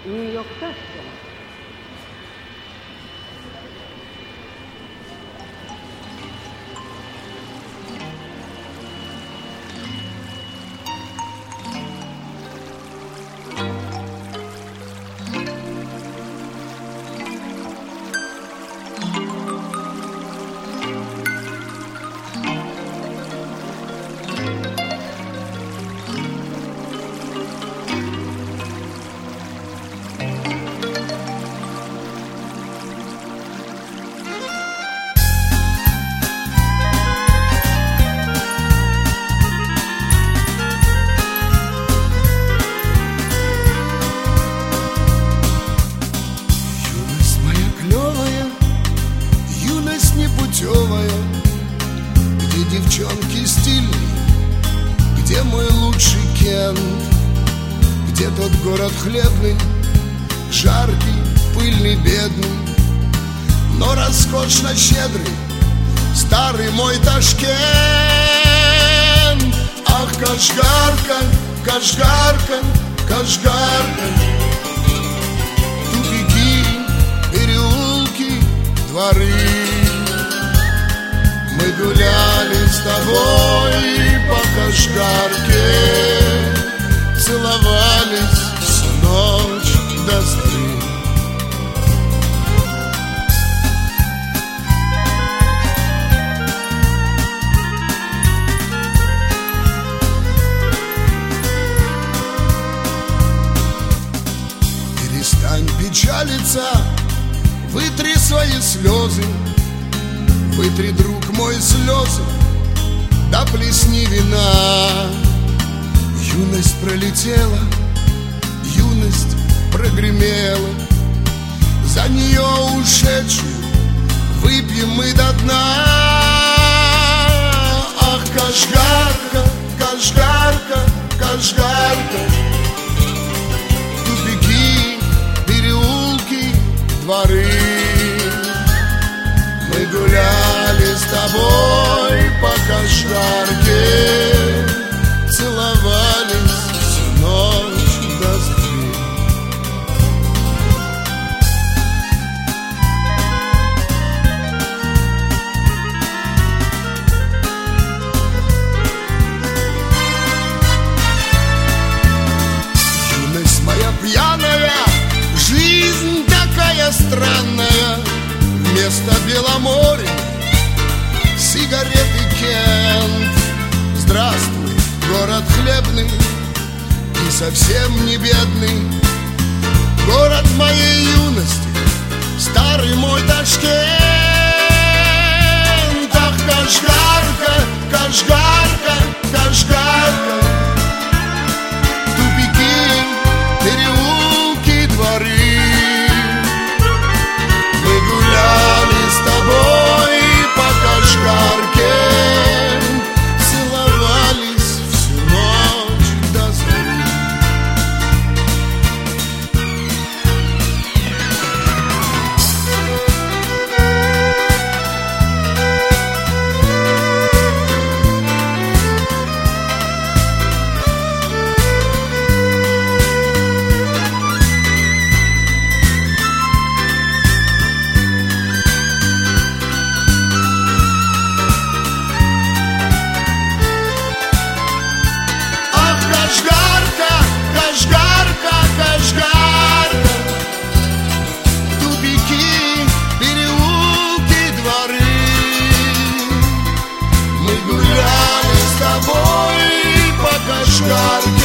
Нью-Йорк Фэшн. Где девчонки стильные, где мой лучший Кент, где тот город хлебный, жаркий, пыльный, бедный, но роскошно щедрый, старый мой Ташкент. Ах, Кашгарка, Кашгарка, Кашгарка, тупики, переулки, дворы. Мы гуляли с тобой по Кашгарке, целовались всю ночь до зари. Перестань печалиться, вытри свои слезы, вытри, друг мой, слезы, да плесни вина. Юность пролетела, юность прогремела, за нее ушедшую выпьем мы до дна. Ах, Кашгарка, Кашгарка, Кашгарка, тупики, переулки, дворы. Мы гуляли с тобой по Кашгарке, целовались всю ночь до зари. Юность моя пьяная, жизнь такая странная. Вместо Беломорья сигареты Кент. Здравствуй, город хлебный и совсем не бедный, город моей юности, старый мой Ташкент. Ах, Кашгарка, Кашгарка, Кашгарка, тупики, переулки, дворы. Мы гуляли с тобой по Кашгарке, целовались всю ночь до зари. God